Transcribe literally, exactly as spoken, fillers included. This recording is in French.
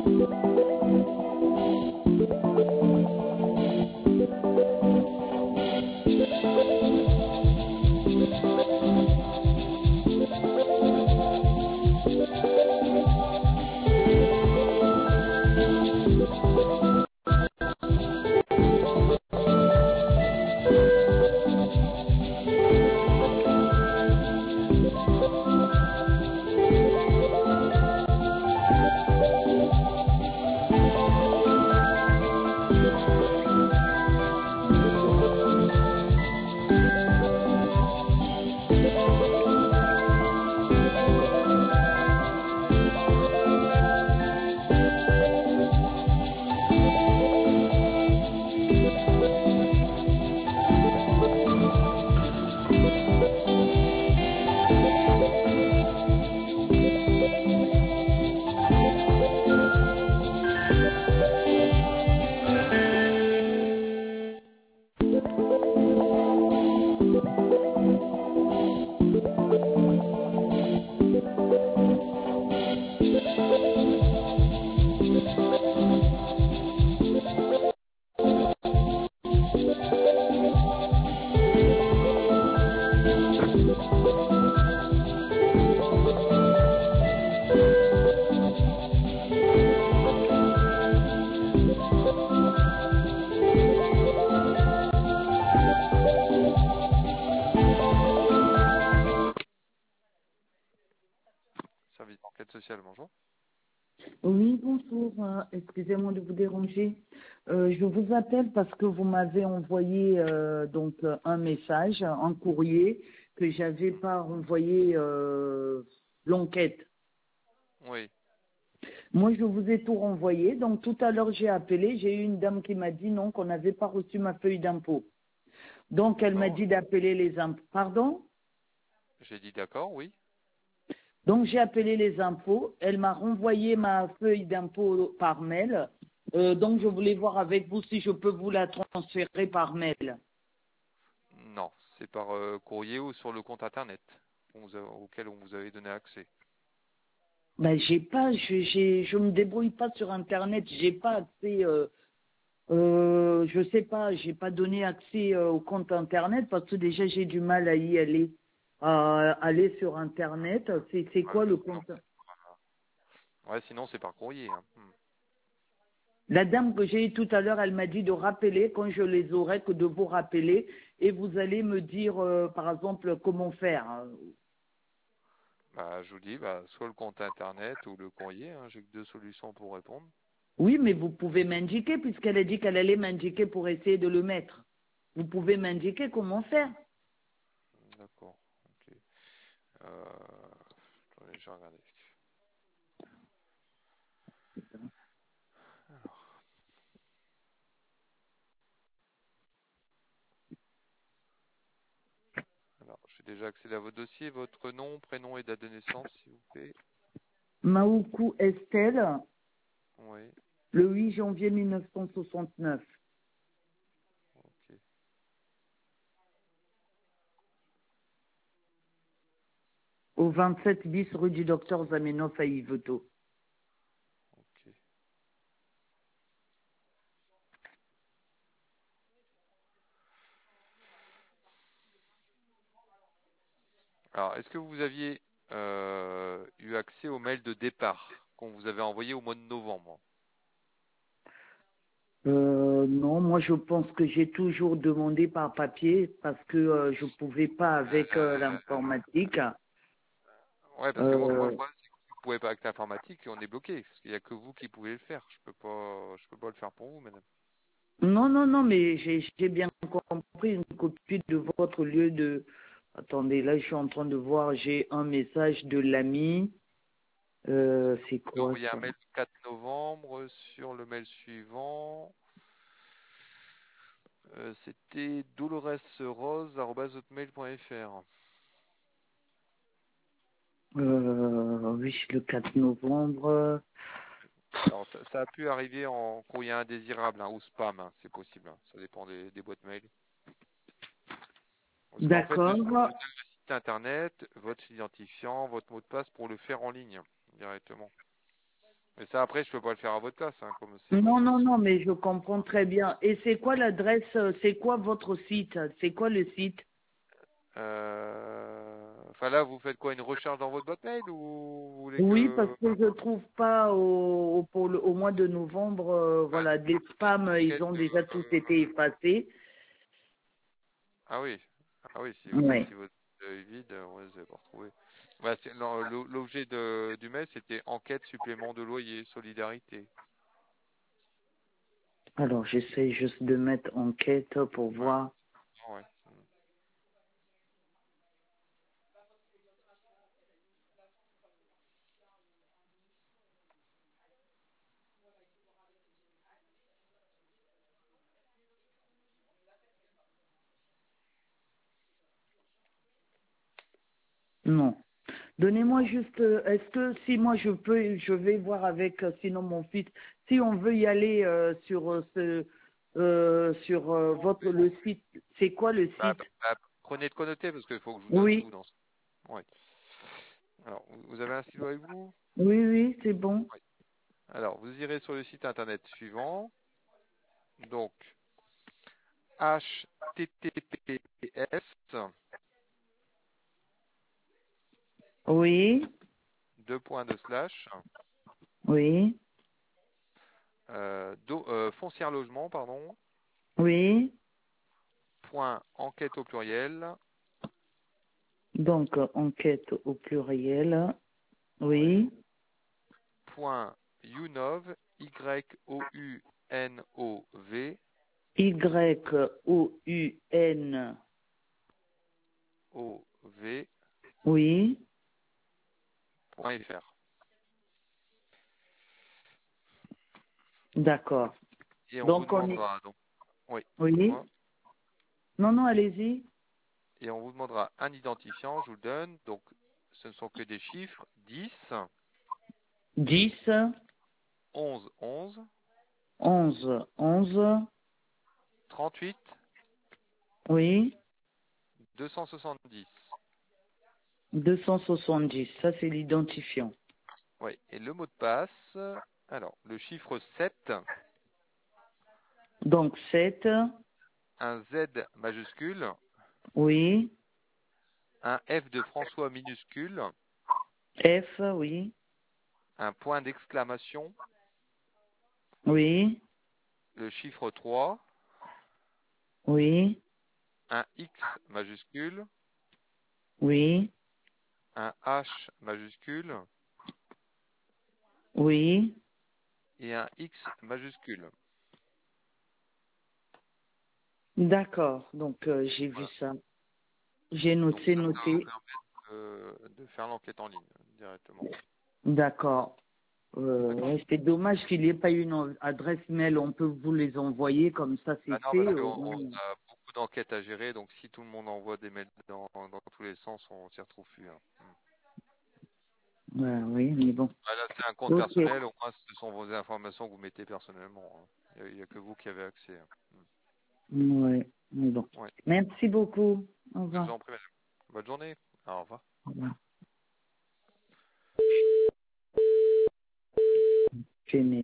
Service d'enquête sociale, bonjour. Oui, bonjour. euh, Excusez-moi de vous déranger. Euh, je vous appelle parce que vous m'avez envoyé euh, donc euh, un message, un courrier que j'avais pas envoyé euh, l'enquête. Oui. Moi, je vous ai tout renvoyé. Donc tout à l'heure, j'ai appelé. J'ai eu une dame qui m'a dit non, qu'on n'avait pas reçu ma feuille d'impôt. Donc elle m'a D'accord. dit d'appeler les impôts. Pardon? J'ai dit d'accord, oui. Donc j'ai appelé les impôts. Elle m'a renvoyé ma feuille d'impôt par mail. Euh, donc je voulais voir avec vous si je peux vous la transférer par mail. Non, c'est par euh, courrier ou sur le compte internet qu'on vous a- auquel on vous avait donné accès. Ben j'ai pas, je, j'ai, je me débrouille pas sur internet. J'ai pas accès. Euh, euh, je sais pas, j'ai pas donné accès euh, au compte internet parce que déjà j'ai du mal à y aller, à aller sur internet. C'est c'est Ouais, quoi le sinon, compte? c'est ouais, sinon c'est par courrier. Hein. Hmm. La dame que j'ai eue tout à l'heure, elle m'a dit de rappeler quand je les aurai, que de vous rappeler et vous allez me dire, euh, par exemple, comment faire. Bah, je vous dis, bah, soit le compte internet ou le courrier. Hein. J'ai que deux solutions pour répondre. Oui, mais vous pouvez m'indiquer puisqu'elle a dit qu'elle allait m'indiquer pour essayer de le mettre. Vous pouvez m'indiquer comment faire. D'accord. Ok. Euh... Attendez, je vais regarder. Alors, alors, j'ai déjà accédé à votre dossier. Votre nom, prénom et date de naissance, s'il vous plaît. Maoukou Estelle, Oui. le huit janvier mille neuf cent soixante-neuf, Ok. au vingt-sept bis rue du docteur Zamenhof à Yvetot. Ok. Alors, est-ce que vous aviez euh, eu accès au mail de départ qu'on vous avait envoyé au mois de novembre? Euh, non, moi je pense que j'ai toujours demandé par papier parce que euh, je pouvais pas avec euh, Euh, l'informatique. ouais, parce que moi, moi, le Euh, problème, c'est que vous ne pouvez pas avec l'informatique et on est bloqué. Parce qu'il n'y a que vous qui pouvez le faire. Je peux pas, je peux pas le faire pour vous, madame. non, non, non, mais j'ai j'ai bien compris une copie de votre lieu de. Attendez, là je suis en train de voir, j'ai un message de l'ami. Euh, c'est Vous avez quoi envoyé un ça? mail le quatre novembre sur le mail suivant. Euh, c'était doloresrose arobase hotmail point fr. Euh, oui, le quatre novembre. Alors, ça, ça a pu arriver en courrier indésirable hein, ou spam, hein, c'est possible. Hein. Ça dépend des, des boîtes mail. Parce qu'en fait, D'accord. dessus, vous avez le site internet, votre identifiant, votre mot de passe pour le faire en ligne directement. Mais ça, après, je peux pas le faire à votre place, hein, comme c'est Non, votre non, site. non, mais je comprends très bien. Et c'est quoi l'adresse, euh, c'est quoi votre site? C'est quoi le site? Euh, Enfin là, vous faites quoi, une recherche dans votre boîte mail ou vous voulez Oui, parce que... que je trouve pas au, au, pour le- au mois de novembre, euh, Bah, voilà, des spams, euh, ils enquête, ont déjà tous euh, été effacés. Ah oui, ah oui, si, Ouais. si votre est vide, euh, ouais, vous n'allez pas retrouver. Bah, c'est- non, l'o- l'objet de, du mail, c'était enquête supplément de loyer, solidarité. Alors, j'essaie juste de mettre enquête pour Ouais, voir. ouais. Non. Donnez-moi juste, euh, est-ce que si moi je peux, je vais voir avec, euh, sinon mon fils, si on veut y aller euh, sur euh, ce, euh, sur euh, votre le site, c'est quoi le Bah, site? bah, prenez de quoi noter parce qu'il faut que je vous donne Oui, tout dans ce... Ouais. Alors, vous vous avez un stylo avec vous? oui, oui, c'est bon. Oui. Alors, vous irez sur le site internet suivant. Donc, H T T P S Oui, deux points de slash oui, euh, do- euh, foncière logement pardon oui. point enquête au pluriel Donc, euh, enquête au pluriel. Oui. point younov y o u n o v Y-O-U-N. o v Oui. point fr. D'accord. Et on vous Donc, on est. demandera donc oui, Oui. dites-moi. Non, non, allez-y. Et on vous demandera un identifiant, je vous le donne. Donc, ce ne sont que des chiffres dix, Dix, onze, onze, onze, onze. trente-huit, Oui. deux cent soixante-dix. Deux cent soixante-dix. Ça, c'est l'identifiant. Oui, et le mot de passe, alors, le chiffre sept, Donc, sept. un Z majuscule, Oui. un F de François minuscule, F. Oui. un point d'exclamation, Oui. le chiffre trois, Oui. un X majuscule, Oui. un H majuscule Oui. et un X majuscule. D'accord. Donc, euh, j'ai vu Voilà. ça. J'ai Donc noté, ça, ça va vous noté. permettre euh, de faire l'enquête en ligne directement. D'accord. Euh, D'accord? ouais, c'est dommage qu'il n'y ait pas une adresse mail. On peut vous les envoyer comme ça, c'est Ah non, parce fait. qu'on Au on moins. a beaucoup d'enquêtes à gérer, donc si tout le monde envoie des mails dans, dans tous les sens, on s'y retrouve plus, hein. Ouais, oui, mais bon. Ah, là, c'est un compte Ok. personnel, au moins ce sont vos informations que vous mettez personnellement, hein. Il n'y a, a que vous qui avez accès, hein. Ouais, mais bon. Ouais. Merci beaucoup. Au Je revoir. vous en prie, madame. Bonne journée. Au revoir. Au revoir. Fini.